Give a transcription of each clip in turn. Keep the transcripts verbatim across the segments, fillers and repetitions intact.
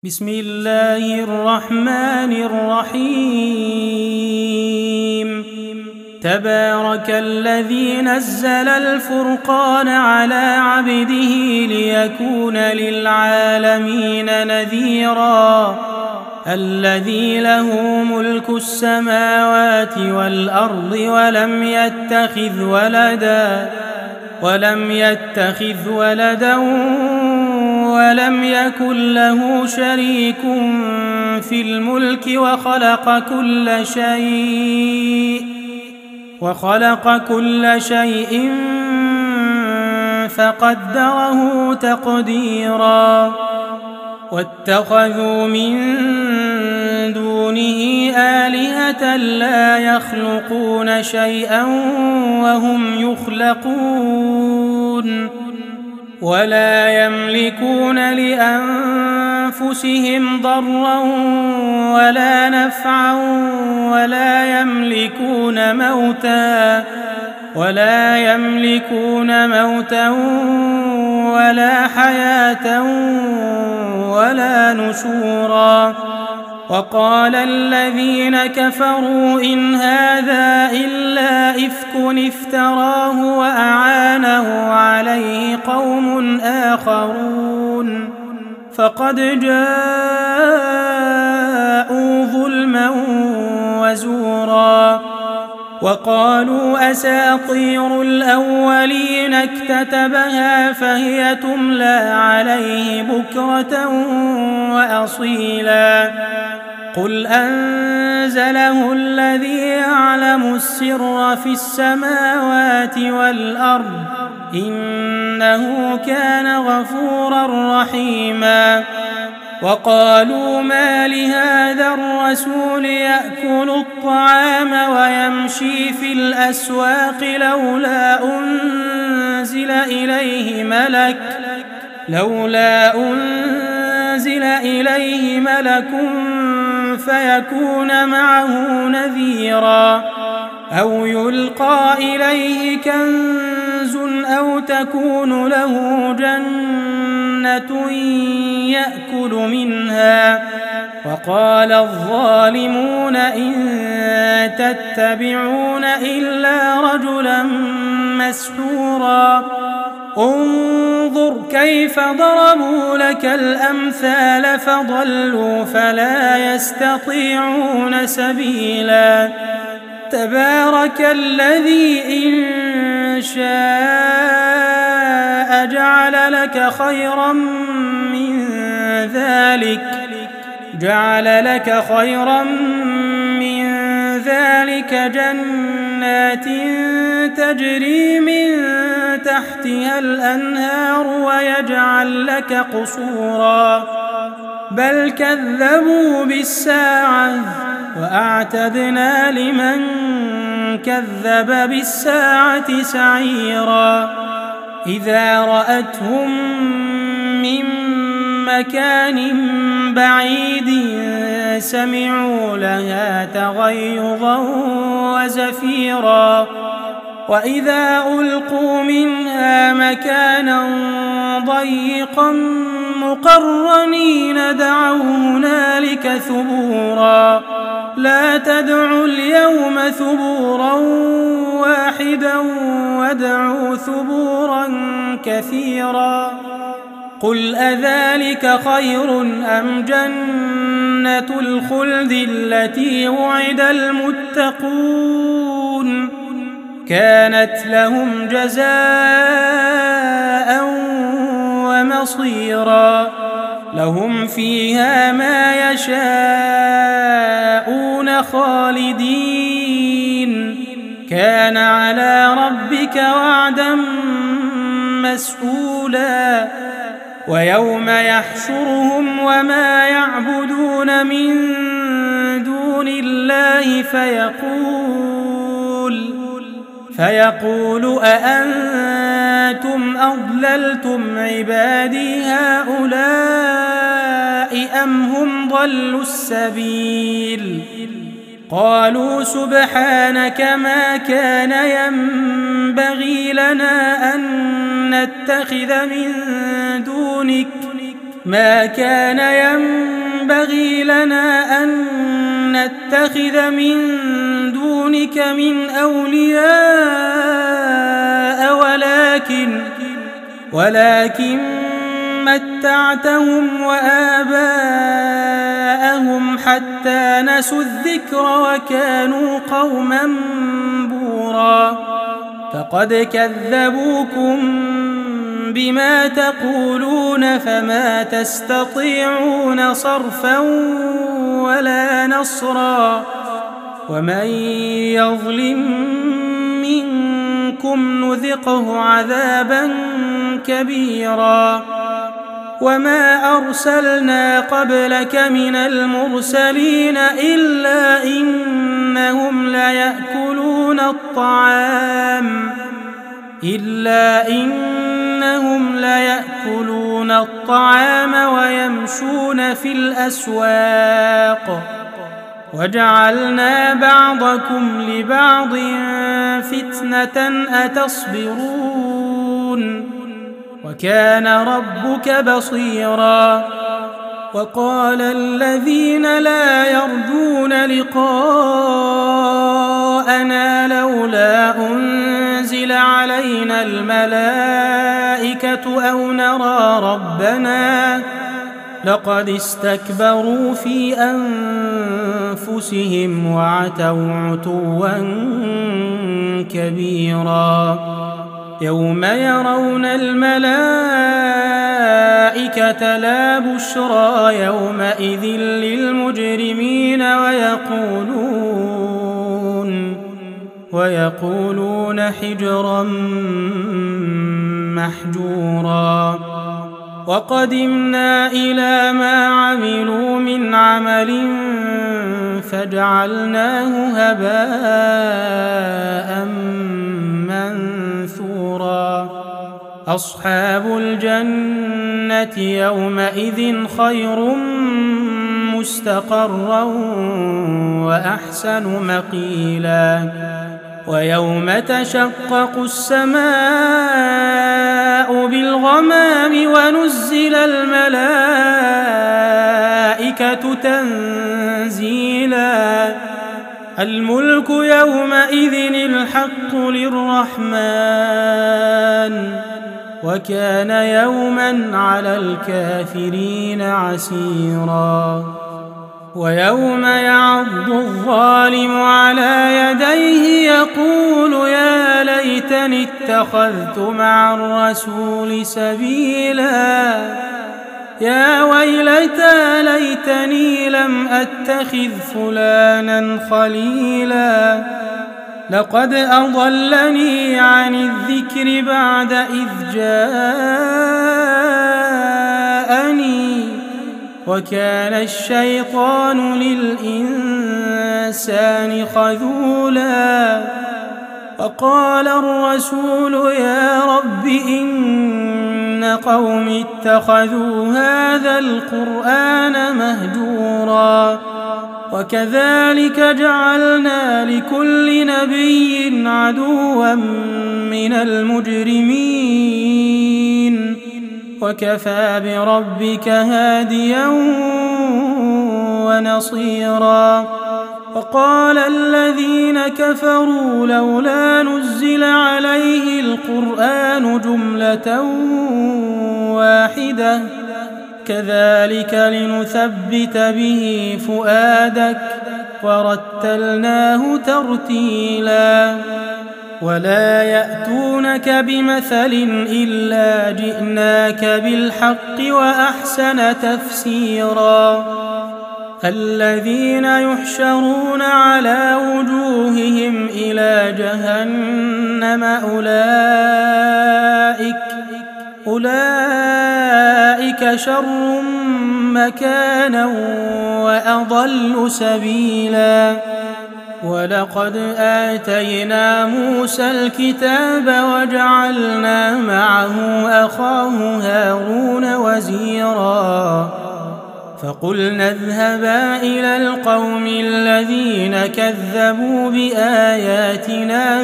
بسم الله الرحمن الرحيم. تبارك الذي نزل الفرقان على عبده ليكون للعالمين نذيرا. الذي له ملك السماوات والأرض ولم يتخذ ولدا ولم يتخذ ولدا ولم يكن له شريك في الملك وخلق كل شيء وخلق كل شيء فقدره تقديرا. واتخذوا من دونه آلهة لا يخلقون شيئا وهم يخلقون ولا يملكون لأنفسهم ضرا ولا نفعا ولا يملكون موتا ولا يملكون موتا ولا حياة ولا نشورا. وقال الذين كفروا إن هذا إلا إفك افتراه وأعانه عليه قوم آخرون فقد جاءوا ظلما وزورا. وقالوا أساطير الأولين اكتتبها فهي تملى عليه بكرة وأصيلا. قل أنزله الذي يعلم السر في السماوات والأرض إنه كان غفورا رحيما. وقالوا ما لهذا الرسول يأكل الطعام ويمشي في الأسواق لولا أنزل إليه ملك لولا أنزل إليه ملك فيكون معه نذيرا أو يلقى إليه كنز أو تكون له جنة يأكل منها. وقال الظالمون إن تتبعون إلا رجلا مسحورا. انظر كيف ضربوا لك الأمثال فضلوا فلا يستطيعون سبيلا. تبارك الذي إن شاء جعل لك خيرا من ذلك جعل لك خيرا من ذلك جنات تجري من تحتها الأنهار ويجعل لك قصورا. بل كذبوا بالساعة وأعتدنا لمن كذب بالساعة سعيرا. إذا رأتهم من مكان بعيد سمعوا لها تغيظا وزفيرا. وإذا ألقوا منها مكانا ضيقا مقرنين دعوا هنالك ثبورا. لا تدعوا اليوم ثبورا واحدا وادعوا ثبورا كثيرا. قل أذلك خير أم جنة الخلد التي وعد المتقون كانت لهم جزاء ومصيرا. لهم فيها ما يشاءون خالدين كان على ربك وعدا مسئولا. ويوم يحشرهم وما يعبدون من دون الله فيقول فيقول أأنتم أضللتم عبادي هؤلاء أم هم ضلوا السبيل. قالوا سبحانك ما كان ينبغي لنا أن نتخذ من دونك ما كان ينبغي ينبغي لنا أن نتخذ من دونك من أولياء ولكن ولكن متعتهم وآباءهم حتى نسوا الذكر وكانوا قوما بورا فقد كذبوكم بما تقولون فما تستطيعون صرفا ولا نصرا ومن يظلم منكم نذقه عذابا كبيرا وما أرسلنا قبلك من المرسلين إلا إنهم ليأكلون الطعام إلا إنهم ليأكلون الطعام ويمشون في الأسواق وجعلنا بعضكم لبعض فتنة أتصبرون وكان ربك بصيرا وقال الذين لا يرجون لقاءنا لولا أنزل علينا الملائكة أو نرى ربنا لقد استكبروا في أنفسهم وعتوا عتوا كبيرا يوم يرون الملائكة لا بشرى يومئذ للمجرمين ويقولون ويقولون حجرا محجورا وقدمنا إلى ما عملوا من عمل فجعلناه هباء منثورا أصحاب الجنة يومئذ خير مستقرا وأحسن مقيلا ويوم تشقق السماء بالغمام ونزل الملائكة تنزيلا الملك يومئذ الحق للرحمن وكان يوما على الكافرين عسيرا ويوم يعض الظالم على يديه يقول يا ليتني اتخذت مع الرسول سبيلا يا ويلتى ليتني لم أتخذ فلانا خليلا لقد أضلني عن الذكر بعد إذ جاءني وكان الشيطان للإنسان خذولا وقال الرسول يا رب إن قوم اتخذوا هذا القرآن مهجورا وكذلك جعلنا لكل نبي عدوا من المجرمين وكفى بربك هاديا ونصيرا وقال الذين كفروا لولا نزل عليه القرآن جملة واحدة كذلك لنثبت به فؤادك ورتلناه ترتيلا ولا يأتونك بمثل إلا جئناك بالحق وأحسن تفسيرا الذين يحشرون على وجوههم إلى جهنم أولئك أولئك شر مكانا وأضل سبيلا ولقد آتينا موسى الكتاب وجعلنا معه أخاه هارون وزيرا فقلنا اذهبا إلى القوم الذين كذبوا بآياتنا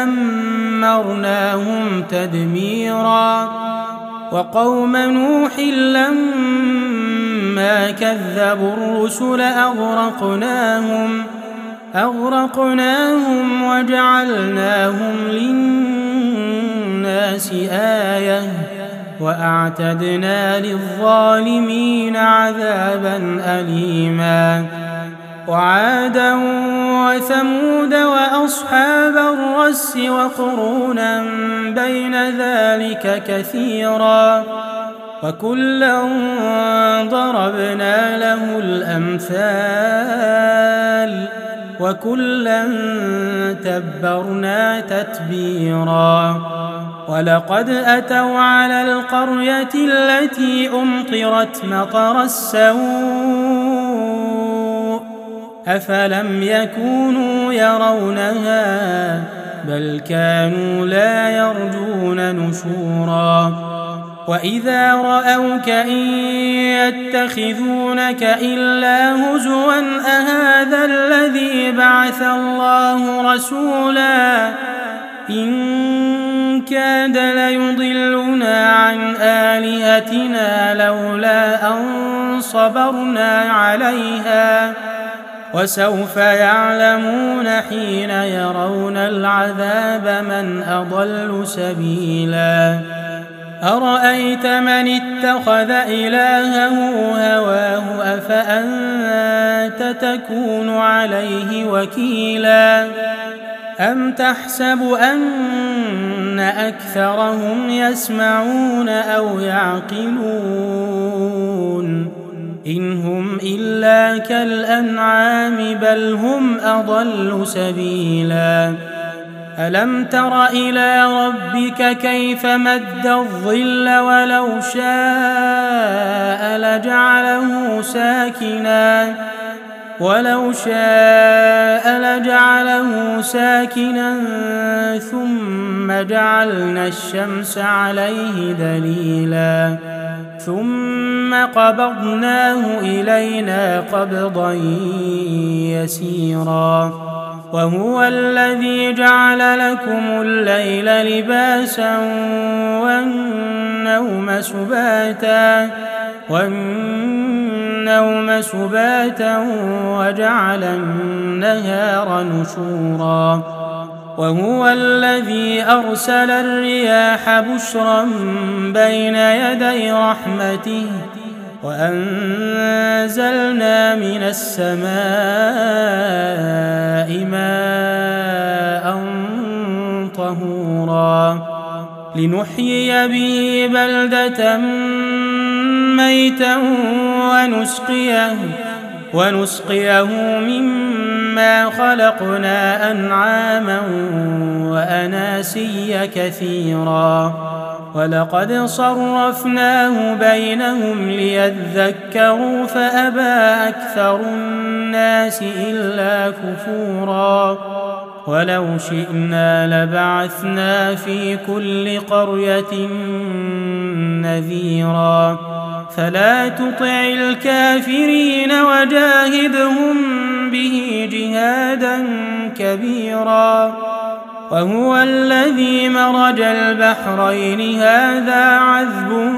فدمرناهم تدميرا وقوم نوح لما لما كذبوا الرسل أغرقناهم أغرقناهم وجعلناهم للناس آية وأعتدنا للظالمين عذابا أليما وعادا وثمود وأصحاب الرس وقرونا بين ذلك كثيرا وكلا ضربنا له الأمثال وكلا تبرنا تتبيرا ولقد أتوا على القرية التي أمطرت مطر السوء أفلم يكونوا يرونها بل كانوا لا يرجون نشورا وإذا رأوك إن يتخذونك إلا هزوا أهذا الذي بعث الله رسولا إن كاد ليضلنا عن آلهتنا لولا أن صبرنا عليها وسوف يعلمون حين يرون العذاب من أضل سبيلا أرأيت من اتخذ إلهه هواه أفأنت تكون عليه وكيلا أم تحسب أن أكثرهم يسمعون أو يعقلون إن هم إلا كالأنعام بل هم أضل سبيلا ألم تر إلى ربك كيف مد الظل ولو شاء لجعله ساكنا ولو شاء لجعله ساكنا ثم جعلنا الشمس عليه دليلا ثم قبضناه إلينا قبضا يسيرا وهو الذي جعل لكم الليل لباسا والنوم سباتا والنوم سباتا وجعل النهار نشورا وهو الذي أرسل الرياح بشرا بين يدي رحمته وأنزلنا من السماء ماء طهورا لنحيي به بلدة ميتا ونسقيه ونسقيه مما خلقنا أنعاما وأناسيا كثيرا ولقد صرفناه بينهم ليذكروا فأبى أكثر الناس إلا كفورا ولو شئنا لبعثنا في كل قرية نذيرا فلا تطع الكافرين وجاهدهم به جهادا كبيرا وهو الذي مرج البحرين هذا عذب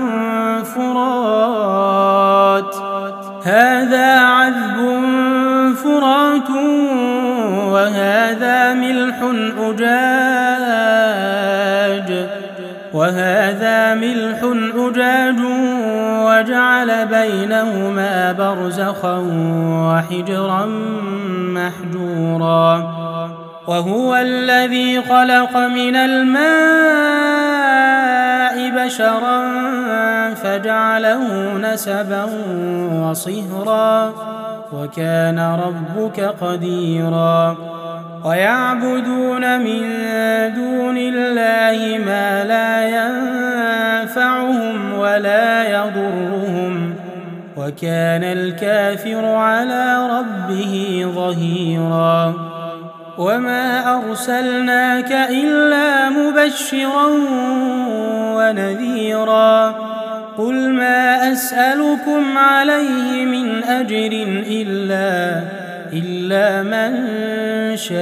فرات هذا عذب فرات وهذا ملح أجاج وهذا ملح أجاج وجعل بينهما برزخا وحجرا محجورا وهو الذي خلق من الماء بشرا فجعله نسبا وصهرا وكان ربك قديرا ويعبدون من دون الله ما لا ينفعهم ولا يضرهم وكان الكافر على ربه ظهيرا وما أرسلناك إلا مبشرا ونذيرا قل ما أسألكم عليه من أجر إلا إلا من شاء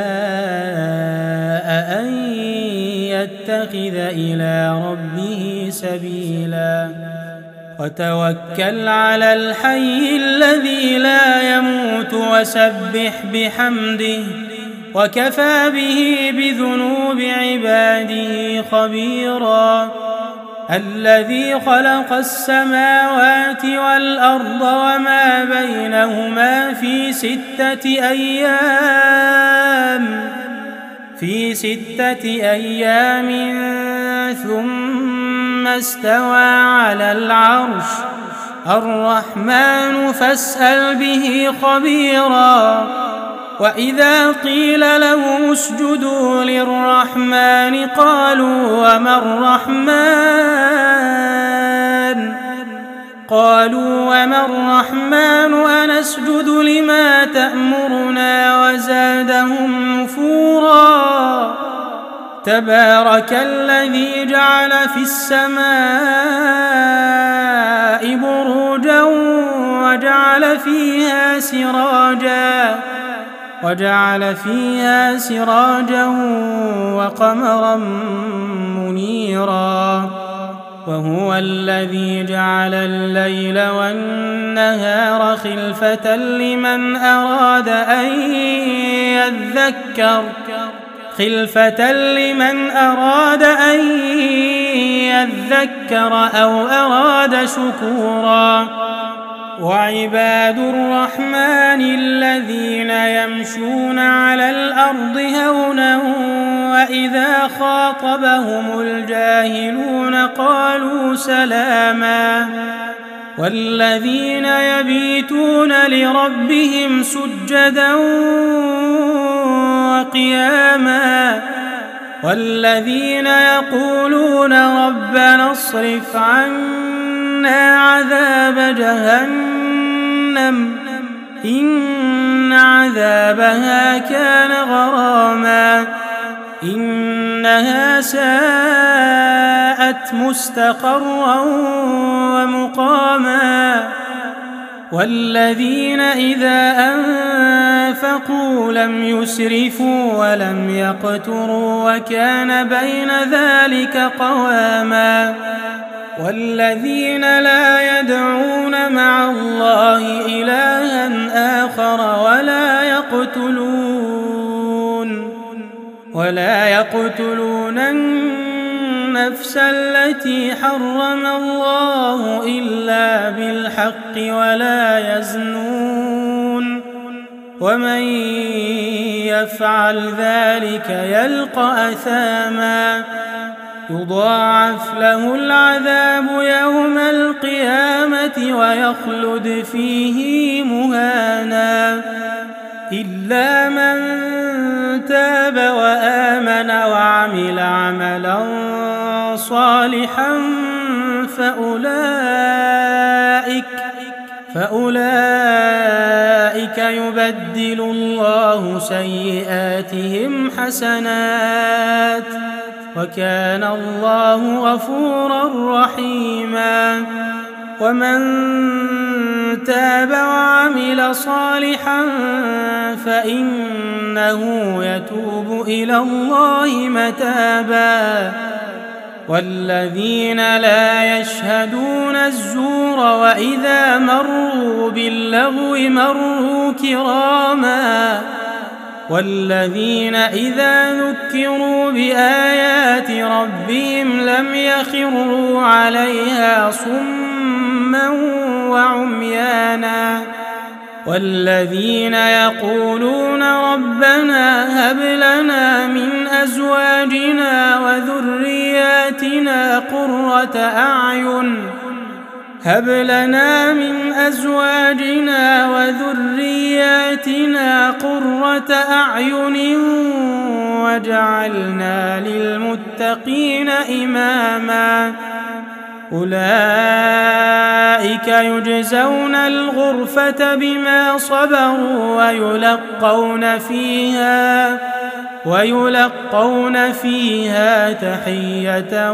أن يتخذ إلى ربه سبيلا وتوكل على الحي الذي لا يموت وسبح بحمده وكفى به بذنوب عباده خبيرا. الذي خلق السماوات والأرض وما بينهما في ستة أيام في ستة أيام ثم استوى على العرش الرحمن فاسأل به خبيرا. وإذا قيل لهم اسجدوا للرحمن قالوا وما الرحمن قالوا وما الرحمن أنسجد لما تأمرنا وزادهم نفورا. تبارك الذي جعل في السماء بروجا وجعل فيها سراجا وجعل فيها سراجا وقمرا منيرا. وهو الذي جعل الليل والنهار خلفة لمن أراد أن يذكر خلفة لمن أراد أن يذكر أو أراد شكورا. وعباد الرحمن الذين يمشون على الأرض هونا وإذا خاطبهم الجاهلون قالوا سلاما. والذين يبيتون لربهم سجدا وقياما. والذين يقولون ربنا اصرف عنا عذاب جهنم إن عذابها كان غراما إنها ساءت مستقرا ومقاما. والذين إذا أنفقوا لم يسرفوا ولم يقتروا وكان بين ذلك قواما. والذين لا يدعون مع الله إلها آخر ولا يقتلون ولا يقتلون النفس التي حرم الله إلا بالحق ولا يزنون ومن يفعل ذلك يلقى أثاما يضاعف له العذاب يوم القيامة ويخلد فيه مهانا إلا من تاب وآمن وعمل عملا صالحا فأولئك فأولئك يبدل الله سيئاتهم حسنات وكان الله غفورا رحيما. ومن تاب وعمل صالحا فإنه يتوب إلى الله متابا. والذين لا يشهدون الزور وإذا مروا باللغو مروا كراما. والذين إذا ذكروا بآيات ربهم لم يخروا عليها صما وعميانا. والذين يقولون ربنا هب لنا من أزواجنا وذرياتنا قرة أعين هب لنا من أزواجنا وذرياتنا قرة أعين واجعلنا للمتقين إماما. أولئك يجزون الغرفة بما صبروا ويلقون فيها ويلقون فيها تحية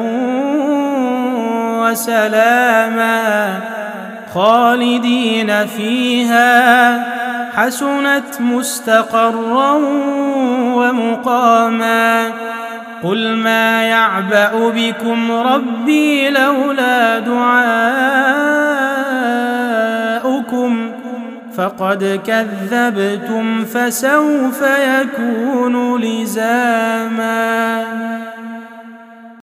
وسلاما خالدين فيها حسنت مستقرا ومقاما. قل ما يعبأ بكم ربي لولا دعاؤكم فقد كذبتم فسوف يكون لزاما.